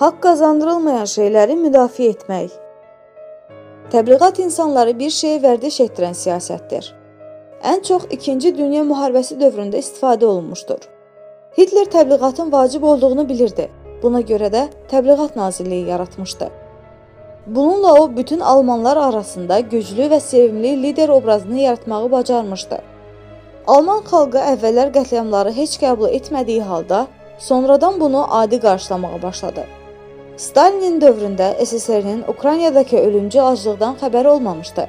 Haqq qazandırılmayan şeyləri müdafiə etmək. Təbliğat insanları bir şeyə vərdiş etdirən siyasətdir. Ən çox 2-ci Dünya müharibəsi dövründə istifadə olunmuşdur. Hitler təbliğatın vacib olduğunu bilirdi. Buna görə də Təbliğat Nazirliyi yaratmışdı. Bununla o, bütün Almanlar arasında güclü və sevimli lider obrazını yaratmağı bacarmışdı. Alman xalqı əvvəllər qətliamları heç qəbul etmədiyi halda, sonradan bunu adi qarşılamağa başladı. Stalinin dövründə SSR-nin Ukraynadakı ölümcül aclıqdan xəbəri olmamışdı.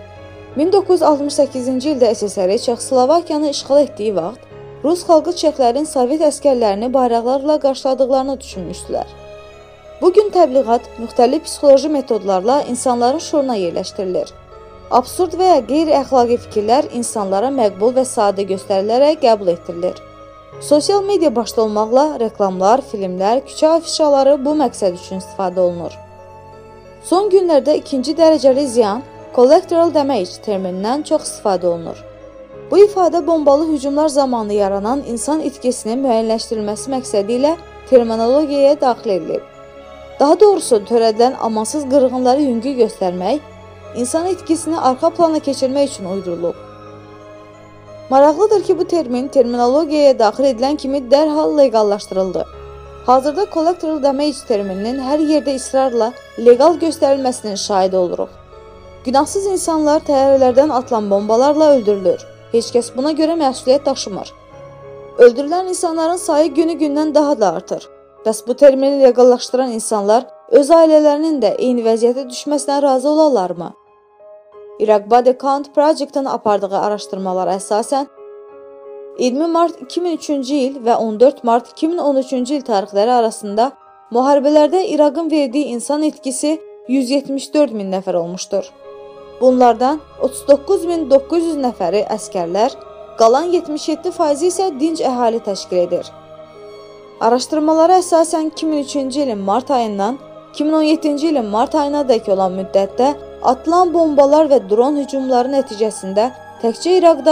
1968-ci ildə SSR Çexoslovakiyanı işğal etdiyi vaxt, Rus xalqı çexlərin Sovet əskərlərini bayraqlarla qarşıladıqlarını düşünmüşdülər. Bugün təbliğat müxtəlif psixoloji metodlarla insanların şuuruna yerləşdirilir. Absurd və ya qeyri-əxlaqi fikirlər insanlara məqbul və sadə göstərilərək qəbul etdirilir. Sosial media başda olmaqla reklamlar, filmlər, küçə afişaları bu məqsəd üçün istifadə olunur. Son günlərdə ikinci dərəcəli ziyan, collateral damage terminindən çox istifadə olunur. Bu ifadə bombalı hücumlar zamanı yaranan insan itkisinin müəyyənləşdirilməsi məqsədi ilə terminologiyaya daxil edilib. Daha doğrusu, törədilən amansız qırğınları yüngül göstərmək, insan itkisini arxa plana keçirmək üçün uydurulub. Maraqlıdır ki, bu termin terminologiyaya daxil edilən kimi dərhal legallaşdırıldı. Hazırda collateral damage termininin hər yerdə israrla legal göstərilməsinin şahidi oluruq. Günahsız insanlar təyyarələrdən atılan bombalarla öldürülür. Heç kəs buna görə məsuliyyət daşımır. Öldürülən insanların sayı günü-gündən daha da artır. Bəs bu termini legallaşdıran insanlar öz ailələrinin də eyni vəziyyətə düşməsinə razı olarlarmı? Iraq Body Count Project-ın apardığı araşdırmalara əsasən 20 mart 2003-cü il və 14 mart 2013-cü il tarixləri arasında müharibələrdə İraqın verdiyi insan itkisi 174 min nəfər olmuşdur. Bunlardan 39.900 nəfəri əskərlər, qalan 77% isə dinc əhali təşkil edir. Araşdırmalara əsasən 2003-cü ilin mart ayından 2017-ci ilin mart ayına dək olan müddətdə atılan bombalar və dron hücumları nəticəsində təkcə İraqda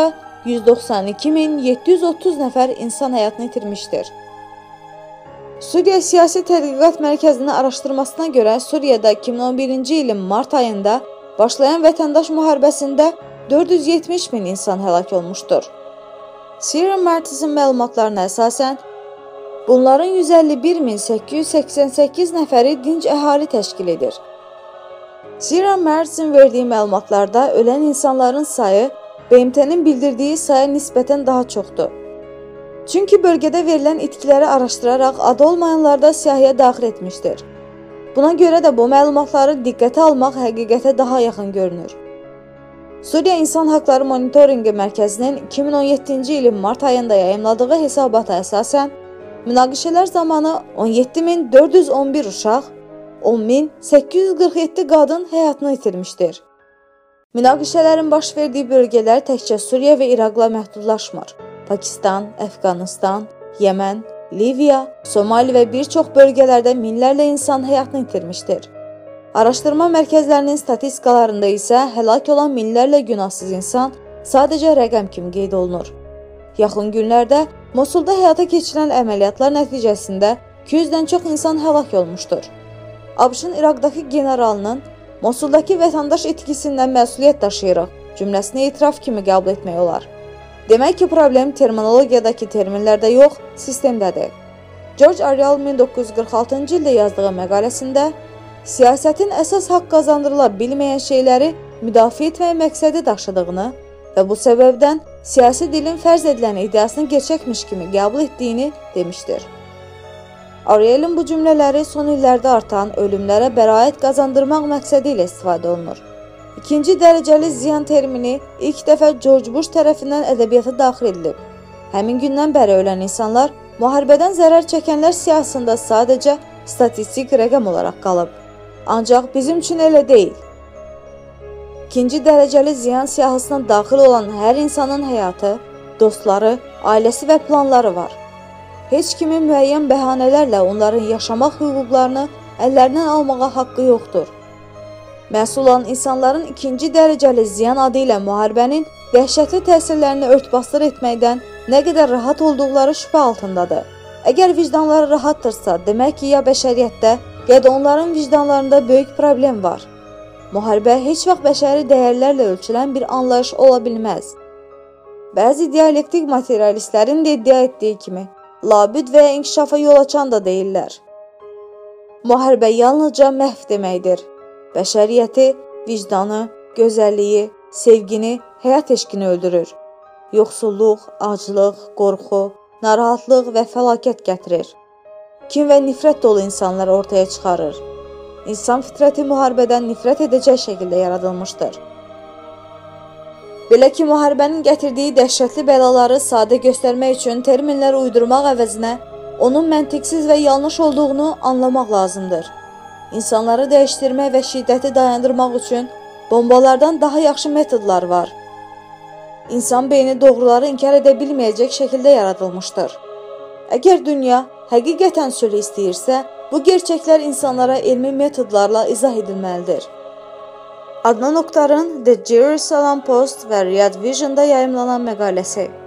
192.730 nəfər insan həyatını itirmişdir. Suriya Siyasi Tədqiqat Mərkəzinin araşdırmasına görə Suriyada 2011-ci ilin mart ayında başlayan vətəndaş müharibəsində 470 min insan həlak olmuşdur. Syrian Martiz'in məlumatlarına əsasən, bunların 151.888 nəfəri dinc əhali təşkil edir. Syrian Martiz'in verdiyi məlumatlarda ölən insanların sayı BMT-nin bildirdiyi saya nisbətən daha çoxdur. Çünki bölgədə verilən itkiləri araşdıraraq adı olmayanlar da siyahıya daxil etmişdir. Buna görə də bu məlumatları diqqətə almaq həqiqətə daha yaxın görünür. Suriya İnsan Haqları Monitorinqi Mərkəzinin 2017-ci ilin mart ayında yayımladığı hesabata əsasən, münaqişələr zamanı 17.411 uşaq, 10.847 qadın həyatını itirmişdir. Münaqişələrin baş verdiyi bölgələr təkcə Suriya və İraqla məhdudlaşmır. Pakistan, Əfqanistan, Yəmən, Liviya, Somali və bir çox bölgələrdə minlərlə insan həyatını itirmişdir. Araşdırma mərkəzlərinin statistikalarında isə həlak olan minlərlə günahsız insan sadəcə rəqəm kimi qeyd olunur. Yaxın günlərdə Mosulda həyata keçirilən əməliyyatlar nəticəsində 200-dən çox insan həlak olmuşdur. ABŞ-ın İraqdakı generalının Mosuldakı vətəndaş itkisindən məsuliyyət daşıyırıq cümləsini etiraf kimi qəbul etmək olar. Demək ki, problem terminologiyadakı terminlərdə yox, sistemdədir. George Ariel 1946-cı ildə yazdığı məqaləsində siyasətin əsas haqq qazandırıla bilməyən şeyləri müdafiə etmək məqsədi daşıdığını və bu səbəbdən siyasi dilin fərz edilən iddiasını gerçəkmiş kimi qəbul etdiyini demişdir. Ariel'in bu cümlələri son illərdə artan ölümlərə bəraət qazandırmaq məqsədi ilə istifadə olunur. İkinci dərəcəli ziyan termini ilk dəfə George Bush tərəfindən ədəbiyyata daxil edilib. Həmin gündən bəri ölən insanlar müharibədən zərər çəkənlər siyahısında sadəcə statistik rəqəm olaraq qalıb. Ancaq bizim üçün elə deyil. İkinci dərəcəli ziyan siyahısına daxil olan hər insanın həyatı, dostları, ailəsi və planları var. Heç kimin müəyyən bəhanələrlə onların yaşamaq hüquqlarını əllərindən almağa haqqı yoxdur. Məhsul olan insanların ikinci dərəcəli ziyan adı ilə müharibənin dəhşətli təsirlərini örtbasdır etməkdən nə qədər rahat olduqları şübhə altındadır. Əgər vicdanları rahatdırsa, demək ki, ya bəşəriyyətdə, ya da onların vicdanlarında böyük problem var. Müharibə heç vaxt bəşəri dəyərlərlə ölçülən bir anlayış ola bilməz. Bəzi dialektik materialistlərin də iddia etdiyi kimi, labüd və ya inkişafa yol açan da deyirlər. Müharibə yalnızca məhv deməkdir. Bəşəriyyəti, vicdanı, gözəlliyi, sevgini, həyat eşqini öldürür. Yoxsulluq, aclıq, qorxu, narahatlıq və fəlakət gətirir. Kin və nifrət dolu insanlar ortaya çıxarır. İnsan fitrəti müharibədən nifrət edəcək şəkildə yaradılmışdır. Belə ki, müharibənin gətirdiyi dəhşətli bəlaları sadə göstərmək üçün terminlər uydurmaq əvəzinə onun məntiqsiz və yanlış olduğunu anlamaq lazımdır. İnsanları dəyişdirmək və şiddəti dayandırmaq üçün bombalardan daha yaxşı metodlar var. İnsan beyni doğruları inkar edə bilməyəcək şəkildə yaradılmışdır. Əgər dünya həqiqətən sülh istəyirsə, bu gerçəklər insanlara elmi metodlarla izah edilməlidir. Adnan Oktarın The Jerusalem Post və Riyadh Vision'da yayımlanan məqaləsi.